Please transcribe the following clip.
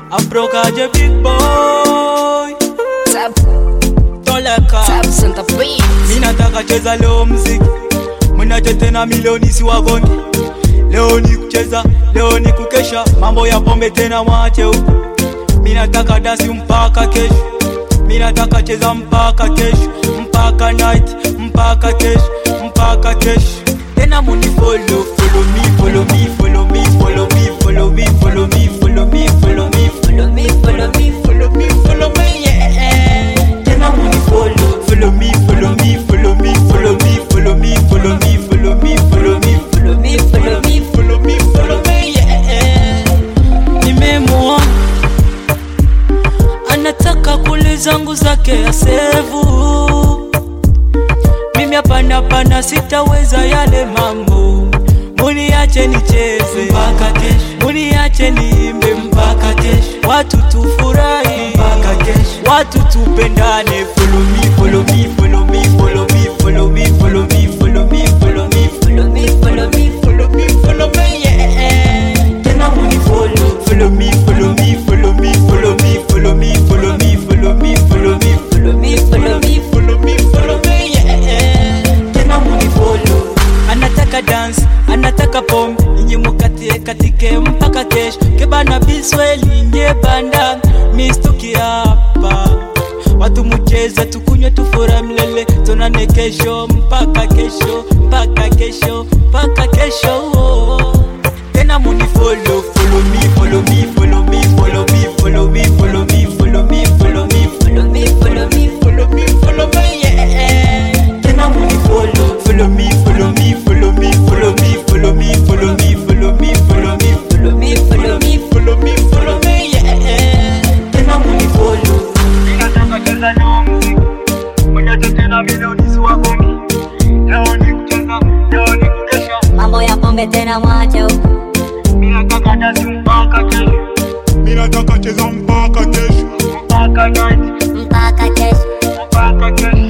Afrokaje big boy Tap, Toleka tap, Santa Fe. Mina taka cheza leo mziki Mwenache tena milioni si wagongi Leo ni kucheza, leo ni kukesha Mambo ya pombe tena mwache huko Mina taka dasi mpaka kesho Mina taka cheza mpaka kesho Mpaka night, mpaka kesho Mpaka kesho Tena muni follow, follow me, follow me, follow me, follow me, follow me, follow me, follow me, follow me, follow me, follow me, follow me, follow me, yeah. Tena muni follow, follow me, follow me, follow me, follow me, follow me, follow me, follow me, follow me, follow me, follow me, follow me, follow me, yeah. Nimemuona anataka kule zangu zake asevu. Mimi hapana sitaweza yale mambo. Muniache nicheze mpaka kesho, muniache niimbe mpaka kesho. Watu tufurahi mpaka kesho, watu tupendane. Follow me, follow me, follow me, follow me, follow me, follow me, follow me, follow me, follow me, follow me, follow me, follow me, yeah. Tena muni follow, follow me, follow me, follow me, follow me, follow me, follow me, follow me, follow me, follow me, follow me, follow me, follow me, yeah. Tena muni follow. Anataka dance, anataka pombe, inye mukatie katike mpaka kesho. Kebana bisweli nye banda, mistuki hapa. Watu mucheza tukunywe tufura mlele, tonane kesho mpaka kesho, mpaka kesho, mpaka kesho. Tena muni follow, follow me, follow me, follow me, follow me, follow me, follow me, follow me, follow me, follow me, follow me, follow me, follow me, yeah. Tena muni follow, follow me, follow me, follow me, follow me, follow me, follow me, follow me, follow me, follow me, follow me, follow me, follow me, yeah. Tena muni follow. Ninataka cheza leo mziki, mwenye tena milioni si wagongi. Leo ni kucheza, leo ni kukesha. Mambo ya pombe tena mwache huko. Mina taka dasi mpaka kesho, mina taka cheza mpaka kesho, mpaka night, Mpaka kesho. mpaka kesho.